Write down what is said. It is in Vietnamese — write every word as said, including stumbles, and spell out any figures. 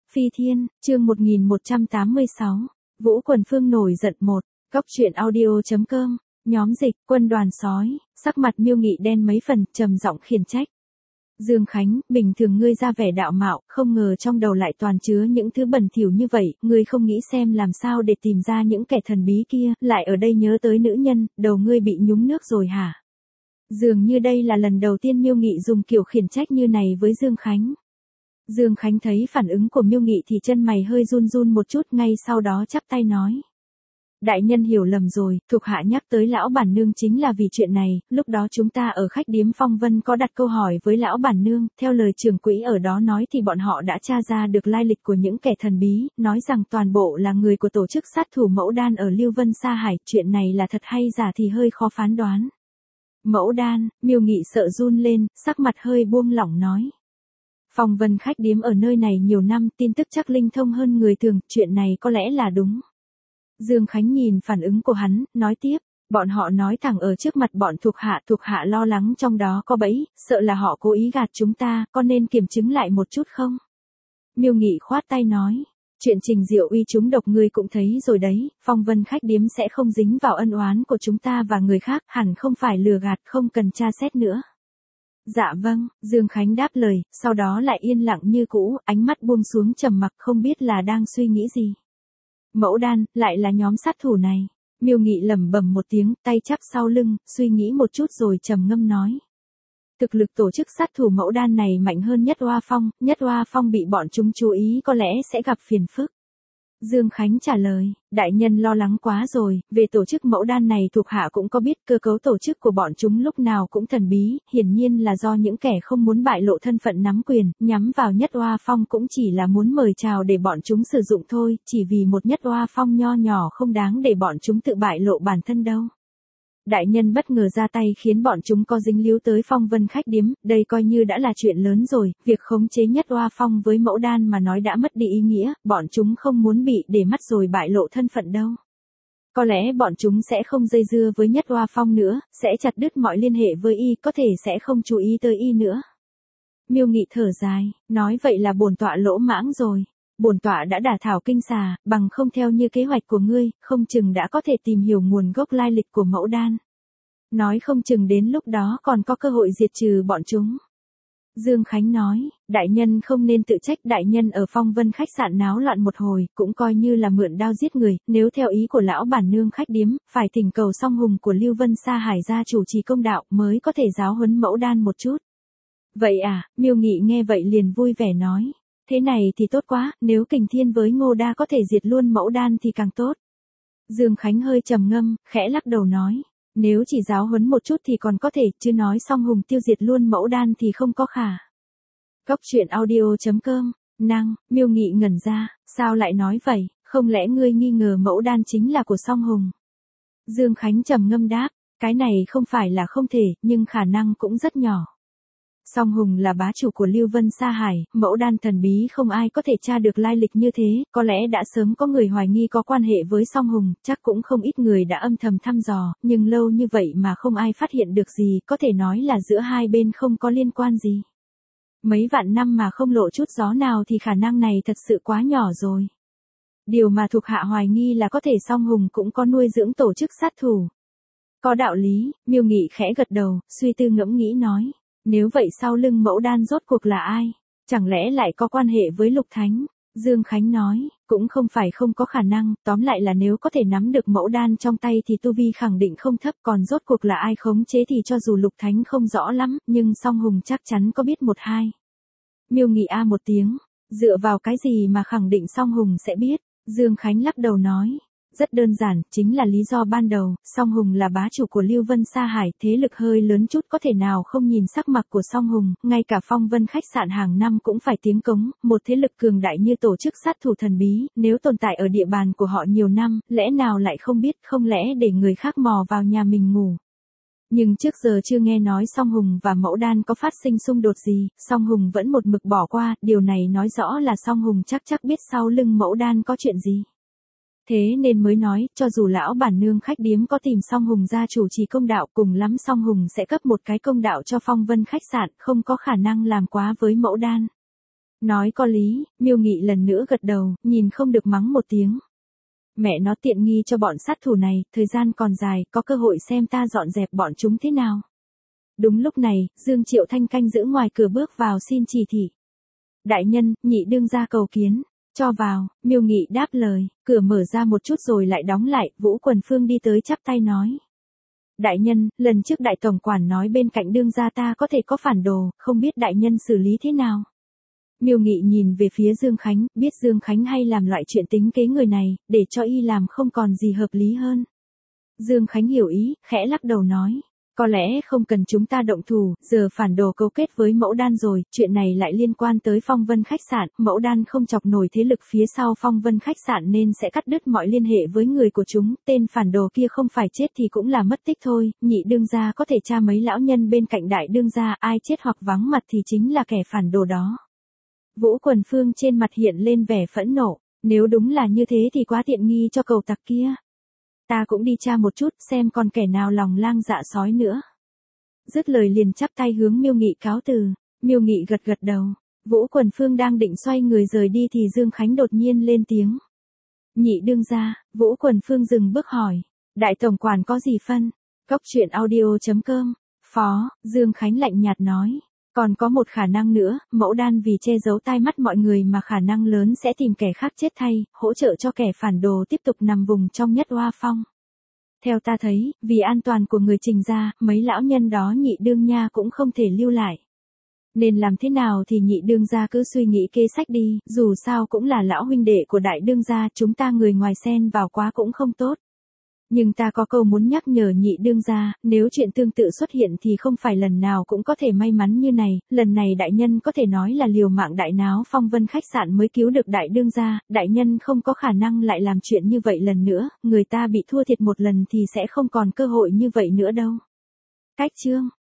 Phi Thiên, chương một nghìn một trăm tám mươi sáu, Vũ Quần Phương nổi giận một, Cóc truyện audio chấm com, nhóm dịch, quân đoàn sói, sắc mặt Miêu Nghị đen mấy phần, trầm giọng khiển trách. Dương Khánh, bình thường ngươi ra vẻ đạo mạo, không ngờ trong đầu lại toàn chứa những thứ bẩn thỉu như vậy, ngươi không nghĩ xem làm sao để tìm ra những kẻ thần bí kia, lại ở đây nhớ tới nữ nhân, đầu ngươi bị nhúng nước rồi hả? Dường như đây là lần đầu tiên Miêu Nghị dùng kiểu khiển trách như này với Dương Khánh. Dương Khánh thấy phản ứng của Miêu Nghị thì chân mày hơi run run một chút, ngay sau đó chắp tay nói. Đại nhân hiểu lầm rồi, thuộc hạ nhắc tới lão bản nương chính là vì chuyện này, lúc đó chúng ta ở khách điếm Phong Vân có đặt câu hỏi với lão bản nương, theo lời trưởng quỹ ở đó nói thì bọn họ đã tra ra được lai lịch của những kẻ thần bí, nói rằng toàn bộ là người của tổ chức sát thủ Mẫu Đan ở Lưu Vân Sa Hải, chuyện này là thật hay giả thì hơi khó phán đoán. Mẫu Đan, Miêu Nghị sợ run lên, sắc mặt hơi buông lỏng nói. Phong Vân khách điếm ở nơi này nhiều năm, tin tức chắc linh thông hơn người thường, chuyện này có lẽ là đúng. Dương Khánh nhìn phản ứng của hắn, nói tiếp, bọn họ nói thẳng ở trước mặt bọn thuộc hạ, thuộc hạ lo lắng trong đó có bẫy, sợ là họ cố ý gạt chúng ta, có nên kiểm chứng lại một chút không? Miêu Nghị khoát tay nói, chuyện Trình Diệu Uy chúng độc ngươi cũng thấy rồi đấy, Phong Vân khách điếm sẽ không dính vào ân oán của chúng ta và người khác, hẳn không phải lừa gạt, không cần tra xét nữa. Dạ vâng, Dương Khánh đáp lời, sau đó lại yên lặng như cũ, ánh mắt buông xuống trầm mặc không biết là đang suy nghĩ gì. Mẫu Đan, lại là nhóm sát thủ này. Miêu Nghị lẩm bẩm một tiếng, tay chắp sau lưng, suy nghĩ một chút rồi trầm ngâm nói. Thực lực tổ chức sát thủ Mẫu Đan này mạnh hơn Nhất Oa Phong, Nhất Oa Phong bị bọn chúng chú ý có lẽ sẽ gặp phiền phức. Dương Khánh trả lời, đại nhân lo lắng quá rồi, về tổ chức Mẫu Đan này thuộc hạ cũng có biết cơ cấu tổ chức của bọn chúng lúc nào cũng thần bí, hiển nhiên là do những kẻ không muốn bại lộ thân phận nắm quyền, nhắm vào Nhất Oa Phong cũng chỉ là muốn mời chào để bọn chúng sử dụng thôi, chỉ vì một Nhất Oa Phong nho nhỏ không đáng để bọn chúng tự bại lộ bản thân đâu. Đại nhân bất ngờ ra tay khiến bọn chúng có dính líu tới Phong Vân khách điếm, đây coi như đã là chuyện lớn rồi, việc khống chế Nhất Oa Phong với Mẫu Đan mà nói đã mất đi ý nghĩa, bọn chúng không muốn bị để mắt rồi bại lộ thân phận đâu. Có lẽ bọn chúng sẽ không dây dưa với Nhất Oa Phong nữa, sẽ chặt đứt mọi liên hệ với y, có thể sẽ không chú ý tới y nữa. Miêu Nghị thở dài, nói vậy là bổn tọa lỗ mãng rồi. Bổn tọa đã đả thảo kinh xà, bằng không theo như kế hoạch của ngươi, không chừng đã có thể tìm hiểu nguồn gốc lai lịch của Mẫu Đan. Nói không chừng đến lúc đó còn có cơ hội diệt trừ bọn chúng. Dương Khánh nói, đại nhân không nên tự trách, đại nhân ở Phong Vân khách sạn náo loạn một hồi, cũng coi như là mượn đao giết người, nếu theo ý của lão bản nương khách điếm, phải thỉnh cầu Song Hùng của Lưu Vân Sa Hải ra chủ trì công đạo mới có thể giáo huấn Mẫu Đan một chút. Vậy à, Miêu Nghị nghe vậy liền vui vẻ nói. Thế này thì tốt quá, nếu Kình Thiên với Ngô Đa có thể diệt luôn Mẫu Đan thì càng tốt. Dương Khánh hơi trầm ngâm, khẽ lắc đầu nói, nếu chỉ giáo huấn một chút thì còn có thể, chứ nói Song Hùng tiêu diệt luôn Mẫu Đan thì không có khả. Cóc truyện audio chấm com, năng, Miêu Nghị ngẩn ra, sao lại nói vậy, không lẽ ngươi nghi ngờ Mẫu Đan chính là của Song Hùng? Dương Khánh trầm ngâm đáp, cái này không phải là không thể, nhưng khả năng cũng rất nhỏ. Song Hùng là bá chủ của Lưu Vân Sa Hải, Mẫu Đan thần bí không ai có thể tra được lai lịch như thế, có lẽ đã sớm có người hoài nghi có quan hệ với Song Hùng, chắc cũng không ít người đã âm thầm thăm dò, nhưng lâu như vậy mà không ai phát hiện được gì, có thể nói là giữa hai bên không có liên quan gì. Mấy vạn năm mà không lộ chút gió nào thì khả năng này thật sự quá nhỏ rồi. Điều mà thuộc hạ hoài nghi là có thể Song Hùng cũng có nuôi dưỡng tổ chức sát thủ. Có đạo lý, Miêu Nghị khẽ gật đầu, suy tư ngẫm nghĩ nói. Nếu vậy sau lưng Mẫu Đan rốt cuộc là ai? Chẳng lẽ lại có quan hệ với Lục Thánh? Dương Khánh nói, cũng không phải không có khả năng, tóm lại là nếu có thể nắm được Mẫu Đan trong tay thì tu vi khẳng định không thấp, còn rốt cuộc là ai khống chế thì cho dù Lục Thánh không rõ lắm, nhưng Song Hùng chắc chắn có biết một hai. Miêu Nghị a một tiếng, dựa vào cái gì mà khẳng định Song Hùng sẽ biết? Dương Khánh lắc đầu nói. Rất đơn giản, chính là lý do ban đầu, Song Hùng là bá chủ của Lưu Vân Sa Hải, thế lực hơi lớn chút có thể nào không nhìn sắc mặt của Song Hùng, ngay cả Phong Vân khách sạn hàng năm cũng phải tiếng cống, một thế lực cường đại như tổ chức sát thủ thần bí, nếu tồn tại ở địa bàn của họ nhiều năm, lẽ nào lại không biết, không lẽ để người khác mò vào nhà mình ngủ. Nhưng trước giờ chưa nghe nói Song Hùng và Mẫu Đan có phát sinh xung đột gì, Song Hùng vẫn một mực bỏ qua, điều này nói rõ là Song Hùng chắc chắc biết sau lưng Mẫu Đan có chuyện gì. Thế nên mới nói, cho dù lão bản nương khách điếm có tìm Song Hùng ra chủ trì công đạo, cùng lắm Song Hùng sẽ cấp một cái công đạo cho Phong Vân khách sạn, không có khả năng làm quá với Mẫu Đan. Nói có lý, Miêu Nghị lần nữa gật đầu, nhìn không được mắng một tiếng. Mẹ nó tiện nghi cho bọn sát thủ này, thời gian còn dài, có cơ hội xem ta dọn dẹp bọn chúng thế nào. Đúng lúc này, Dương Triệu Thanh canh giữ ngoài cửa bước vào xin chỉ thị. Đại nhân, nhị đương gia cầu kiến, cho vào, Miêu Nghị đáp lời, cửa mở ra một chút rồi lại đóng lại, Vũ Quần Phương đi tới chắp tay nói. Đại nhân, lần trước đại tổng quản nói bên cạnh đương gia ta có thể có phản đồ, không biết đại nhân xử lý thế nào. Miêu Nghị nhìn về phía Dương Khánh, biết Dương Khánh hay làm loại chuyện tính kế người này, để cho y làm không còn gì hợp lý hơn. Dương Khánh hiểu ý, khẽ lắc đầu nói. Có lẽ không cần chúng ta động thủ, giờ phản đồ cấu kết với Mẫu Đan rồi, chuyện này lại liên quan tới Phong Vân khách sạn, Mẫu Đan không chọc nổi thế lực phía sau Phong Vân khách sạn nên sẽ cắt đứt mọi liên hệ với người của chúng, tên phản đồ kia không phải chết thì cũng là mất tích thôi, nhị đương gia có thể tra mấy lão nhân bên cạnh đại đương gia, ai chết hoặc vắng mặt thì chính là kẻ phản đồ đó. Vũ Quần Phương trên mặt hiện lên vẻ phẫn nộ, nếu đúng là như thế thì quá tiện nghi cho cầu tặc kia. Ta cũng đi tra một chút xem còn kẻ nào lòng lang dạ sói nữa. Dứt lời liền chắp tay hướng Miêu Nghị cáo từ, Miêu Nghị gật gật đầu, Vũ Quần Phương đang định xoay người rời đi thì Dương Khánh đột nhiên lên tiếng. Nhị đương gia, Vũ Quần Phương dừng bước hỏi, đại tổng quản có gì phân? Cốc truyện audio chấm com, phó, Dương Khánh lạnh nhạt nói. Còn có một khả năng nữa, Mẫu Đan vì che giấu tai mắt mọi người mà khả năng lớn sẽ tìm kẻ khác chết thay, hỗ trợ cho kẻ phản đồ tiếp tục nằm vùng trong Nhất Oa Phong. Theo ta thấy, vì an toàn của người Trình gia, mấy lão nhân đó nhị đương nha cũng không thể lưu lại. Nên làm thế nào thì nhị đương gia cứ suy nghĩ kế sách đi, dù sao cũng là lão huynh đệ của đại đương gia, chúng ta người ngoài xen vào quá cũng không tốt. Nhưng ta có câu muốn nhắc nhở nhị đương gia, nếu chuyện tương tự xuất hiện thì không phải lần nào cũng có thể may mắn như này, lần này đại nhân có thể nói là liều mạng đại náo Phong Vân khách sạn mới cứu được đại đương gia, đại nhân không có khả năng lại làm chuyện như vậy lần nữa, người ta bị thua thiệt một lần thì sẽ không còn cơ hội như vậy nữa đâu. Cách chương